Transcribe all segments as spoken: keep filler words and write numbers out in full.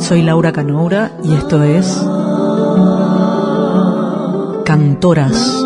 Soy Laura Canoura y esto es Cantoras.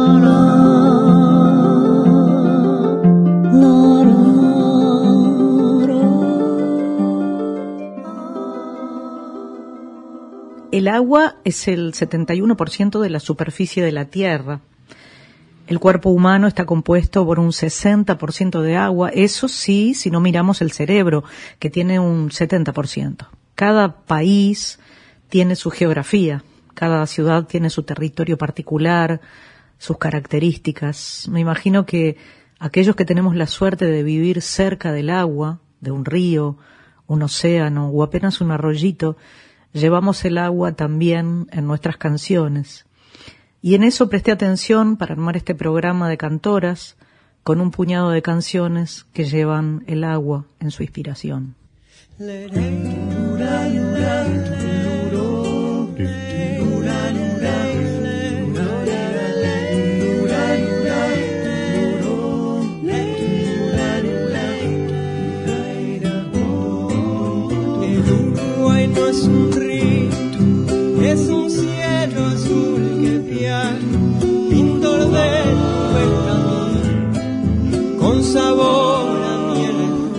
El agua es el setenta y uno por ciento de la superficie de la Tierra. El cuerpo humano está compuesto por un sesenta por ciento de agua, eso sí, si no miramos el cerebro, que tiene un setenta por ciento. Cada país tiene su geografía, cada ciudad tiene su territorio particular, sus características. Me imagino que aquellos que tenemos la suerte de vivir cerca del agua, de un río, un océano o apenas un arroyito, llevamos el agua también en nuestras canciones. Y en eso presté atención para armar este programa de cantoras con un puñado de canciones que llevan el agua en su inspiración. El Uruguay no es un río, es un cielo azul que viaja, pintor del buen camino, con sabor a miel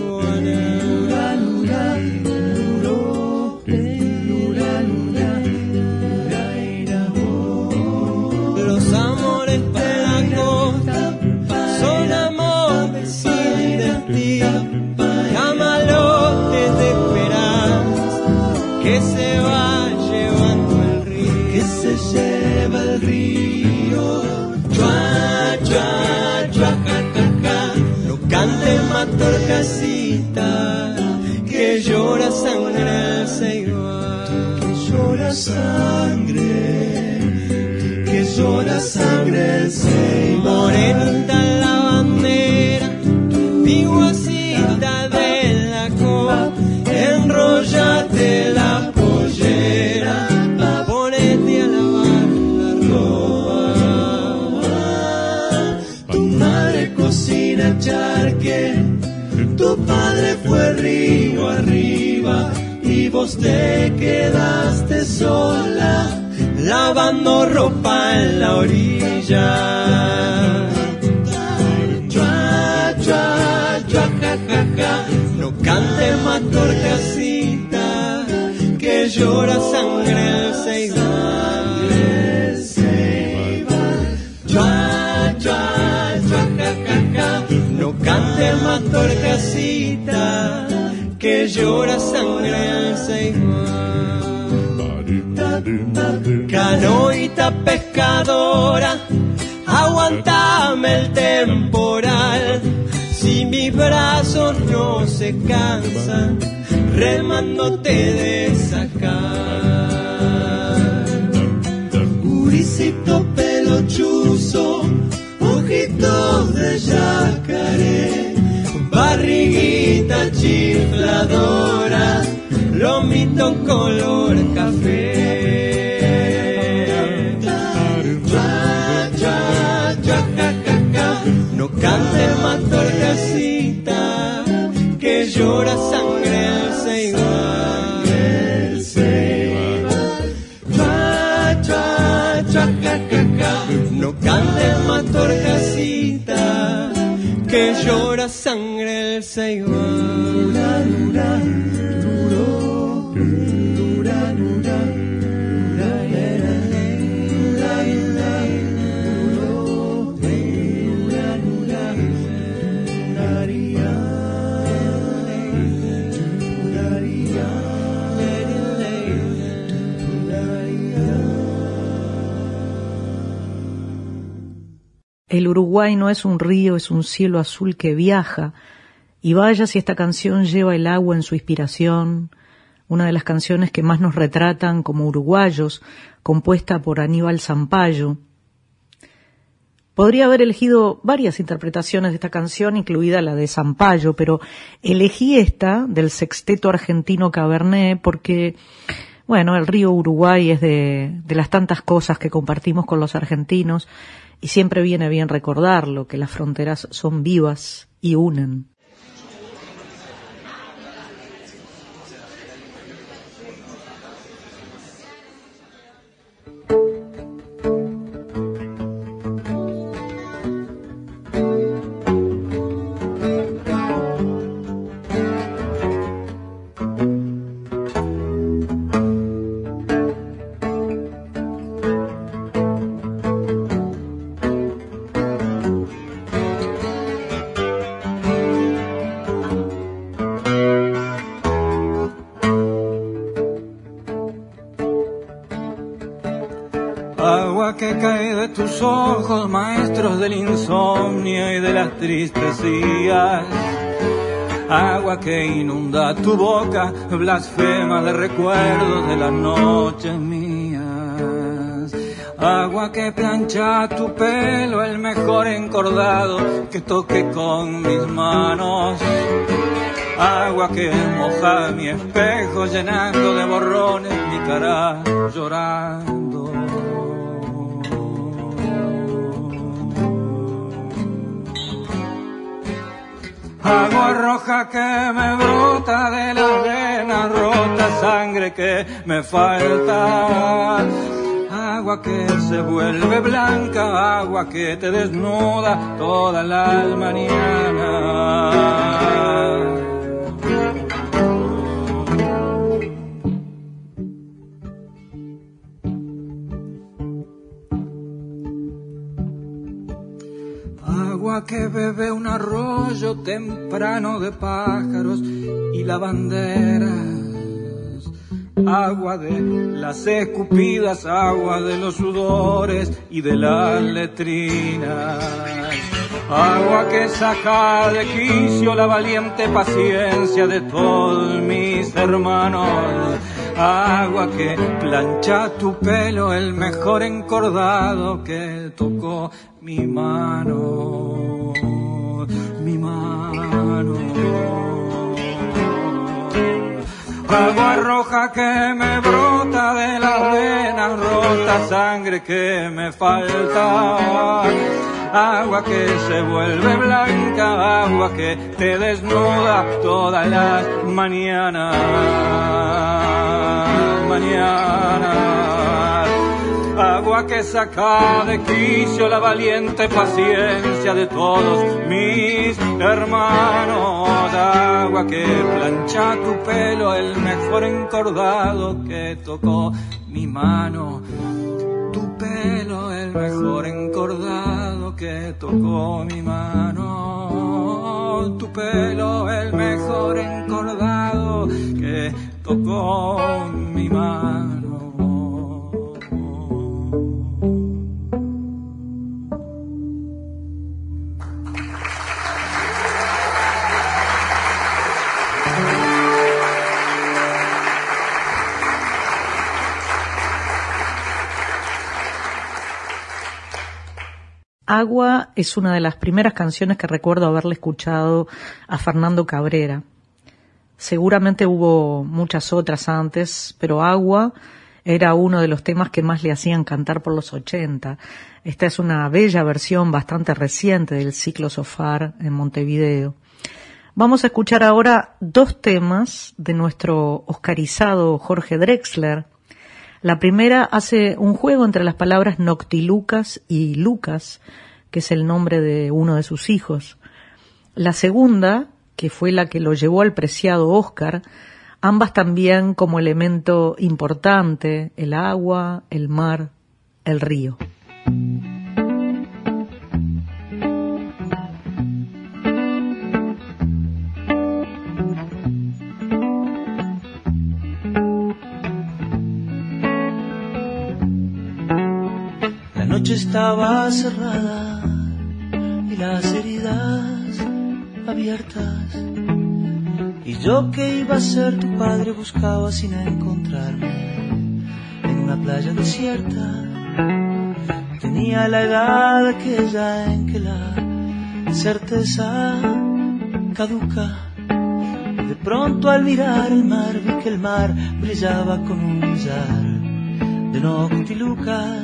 en los amores de la costa son amores sin destino, camalotes de esperanza que se va llevando el río, que se lleva el río. Chua, chua, chua, ja, ja, ja. No cante Matorcasita, que llora sangre el Ceibal, que llora sangre, que llora sangre el Ceibal. Morenita la bandera, piguacita de la copa, enrollate la pollera, ponete a lavar la ropa. Tu madre cocina charque, tu padre fue río arriba y vos te quedaste sola lavando ropa en la orilla. Chua, chua, chua, ja, ja, ja. No cante Matorcasita, que llora sangre el Ceibal. Chua, chua, chua, ja, ja, ja. No cante Matorcasita, que llora sangre el Ceibal. Canoita pescadora, aguantame el temporal, si mis brazos no se cansan, remándote de sacar. Guricito pelochuzo, ojitos de yacaré, barriguita chifladora, lomito color café. Chua, chua, chua, ja, ja, ja. No cante Matorcasita, que llora sangre el Ceibal. Chua, chua, chua, ja, ja, ja. No cante Matorcasita, que llora sangre el Ceibal. El Uruguay no es un río, es un cielo azul que viaja. Y vaya si esta canción lleva el agua en su inspiración, una de las canciones que más nos retratan como uruguayos, compuesta por Aníbal Zampayo. Podría haber elegido varias interpretaciones de esta canción, incluida la de Zampayo, pero elegí esta, del sexteto argentino Cabernet, porque, bueno, el río Uruguay es de, de las tantas cosas que compartimos con los argentinos, y siempre viene bien recordarlo, que las fronteras son vivas y unen. tus ojos, maestros del insomnio y de las tristezías. Agua que inunda tu boca, blasfema de recuerdos de las noches mías. Agua que plancha tu pelo, el mejor encordado que toque con mis manos. Agua que moja mi espejo, llenando de borrones mi cara llorando. Agua roja que me brota de la vena rota, sangre que me falta. Agua que se vuelve blanca, agua que te desnuda todas las mañanas. Agua que bebe un arroyo temprano de pájaros y lavanderas. Agua de las escupidas, agua de los sudores y de las letrinas. Agua que saca de quicio la valiente paciencia de todos mis hermanos. Agua que plancha tu pelo, el mejor encordado que tocó mi mano, mi mano. Agua roja que me brota de las venas rotas, sangre que me falta. Agua que se vuelve blanca, agua que te desnuda todas las mañanas, mañanas. Agua que saca de quicio la valiente paciencia de todos mis hermanos. Agua que plancha tu pelo, el mejor encordado que tocó mi mano. Tu pelo, el mejor encordado que tocó mi mano. Tu pelo, el mejor encordado que tocó mi mano. Agua es una de las primeras canciones que recuerdo haberle escuchado a Fernando Cabrera. Seguramente hubo muchas otras antes, pero Agua era uno de los temas que más le hacían cantar por los ochenta. Esta es una bella versión bastante reciente del ciclo Sofar en Montevideo. Vamos a escuchar ahora dos temas de nuestro oscarizado Jorge Drexler. La primera hace un juego entre las palabras Noctilucas y Lucas, que es el nombre de uno de sus hijos. La segunda, que fue la que lo llevó al preciado Oscar, ambas también como elemento importante, el agua, el mar, el río. La noche estaba cerrada y las heridas abiertas, y yo que iba a ser tu padre buscaba sin encontrarme en una playa desierta. Tenía la edad aquella en que la certeza caduca. De pronto al mirar el mar vi que el mar brillaba con un brillar de noctilucas.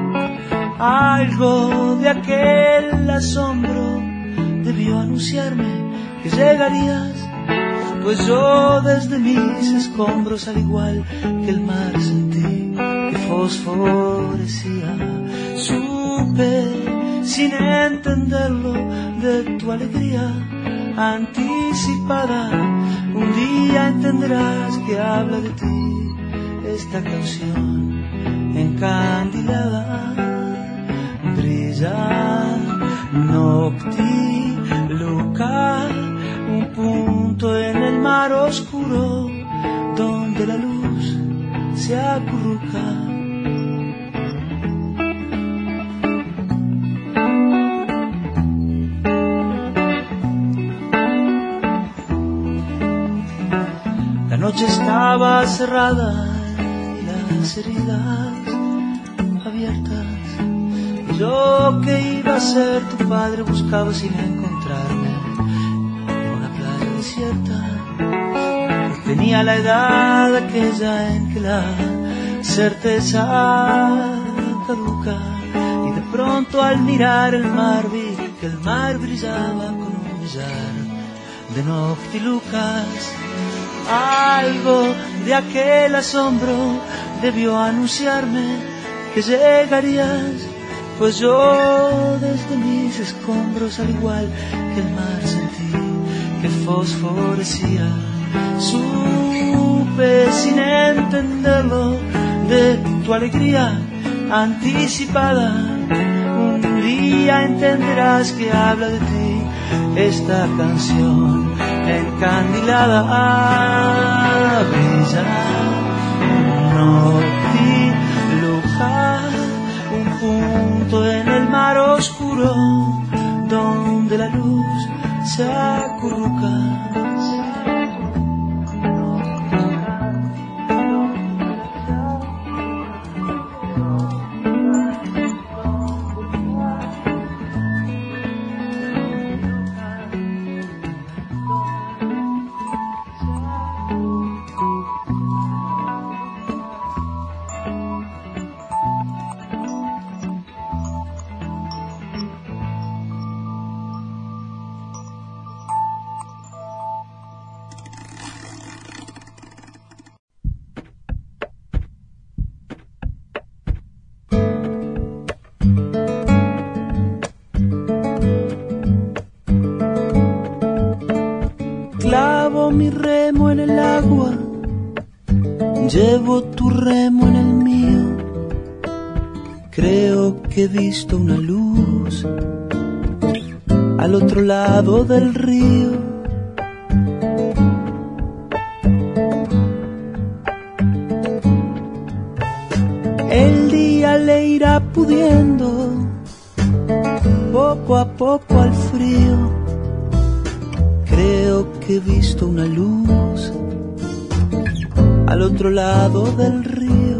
Algo de aquel asombro debió anunciarme que llegarías, pues yo desde mis escombros, al igual que el mar, sentí que fosforecía. Supe, sin entenderlo, de tu alegría anticipada. Un día entenderás que habla de ti esta canción encandilada. Brilla noctiluca, un punto en el mar oscuro donde la luz se acurruca. La noche estaba cerrada y las heridas abiertas. Yo que iba a ser tu padre buscaba sin encontrarme en una playa desierta. Tenía la edad aquella en que la certeza caduca, y de pronto al mirar el mar vi que el mar brillaba con un millar de noctilucas. Algo de aquel asombro debió anunciarme que llegarías, pues yo desde mis escombros, al igual que el mar, sentí que fosforecía. Supe sin entenderlo de tu alegría anticipada. Un día entenderás que habla de ti esta canción encandilada. Brilla noctiluca, un punto en el mar oscuro donde la luz se acurruca. Clavo mi remo en el agua, llevo tu remo en el mío. Creo que he visto una luz al otro lado del río. El día le irá pudiendo poco a poco al frío. Creo que he visto una luz al otro lado del río.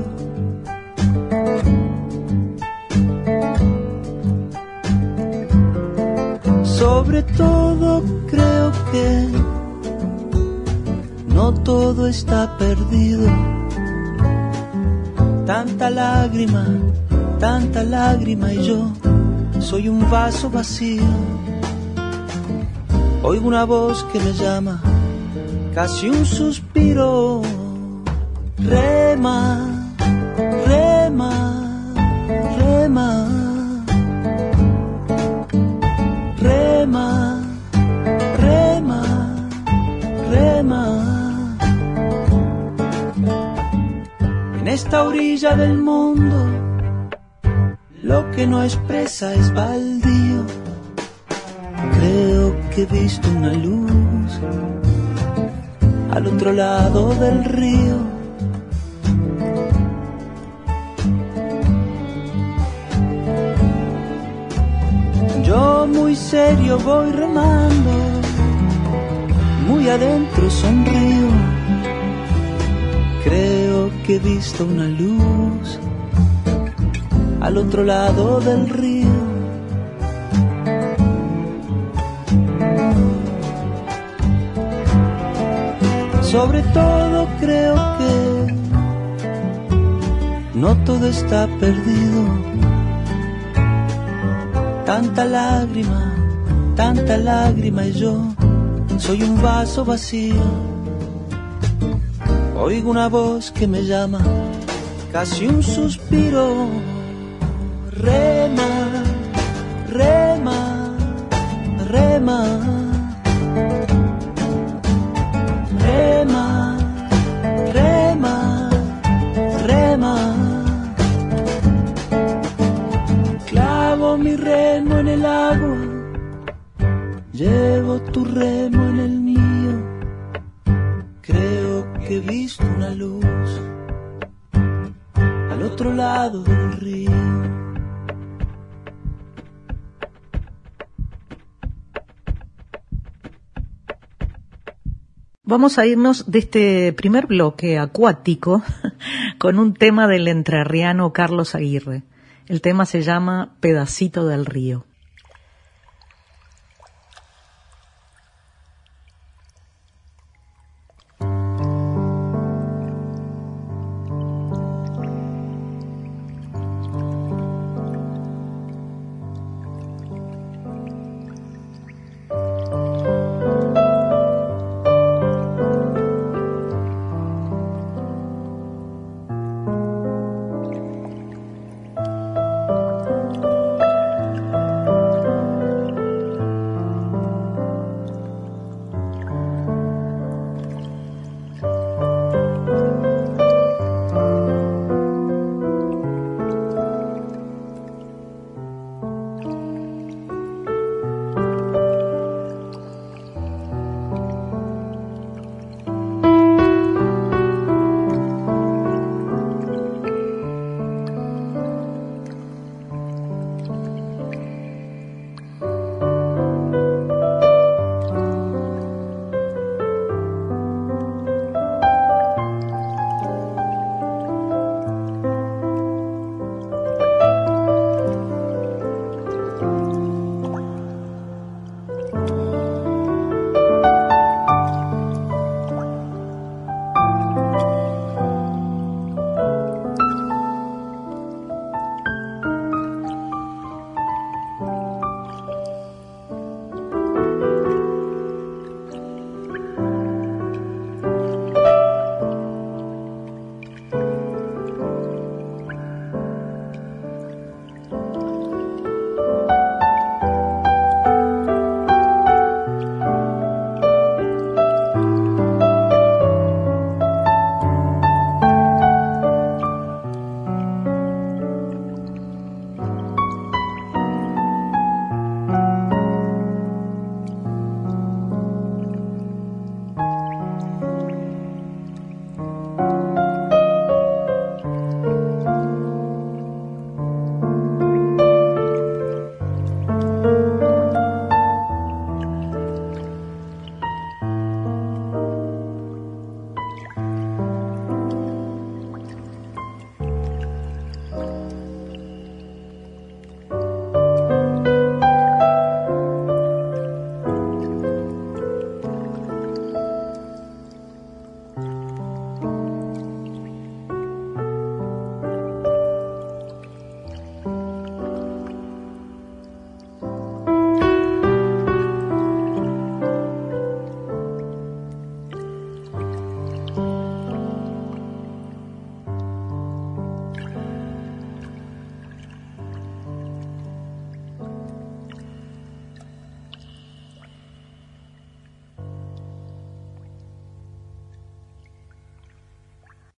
Sobre todo creo que no todo está perdido. Tanta lágrima, tanta lágrima y yo soy un vaso vacío. Oigo una voz que me llama, casi un suspiro. Rema, rema, rema, rema, rema, rema. En esta orilla del mundo, lo que no expresa es baldío. Creo que he visto una luz al otro lado del río. Yo muy serio voy remando, muy adentro sonrío. Creo que he visto una luz al otro lado del río. Sobre todo creo que no todo está perdido. Tanta lágrima, tanta lágrima y yo soy un vaso vacío. Oigo una voz que me llama, casi un suspiro. Rema, rema, rema. Rema, rema, rema. Clavo mi remo en el agua, llevo tu remo en el mío. Creo que he visto una luz al otro lado del río. Vamos a irnos de este primer bloque acuático con un tema del entrerriano Carlos Aguirre. El tema se llama Pedacito del Río.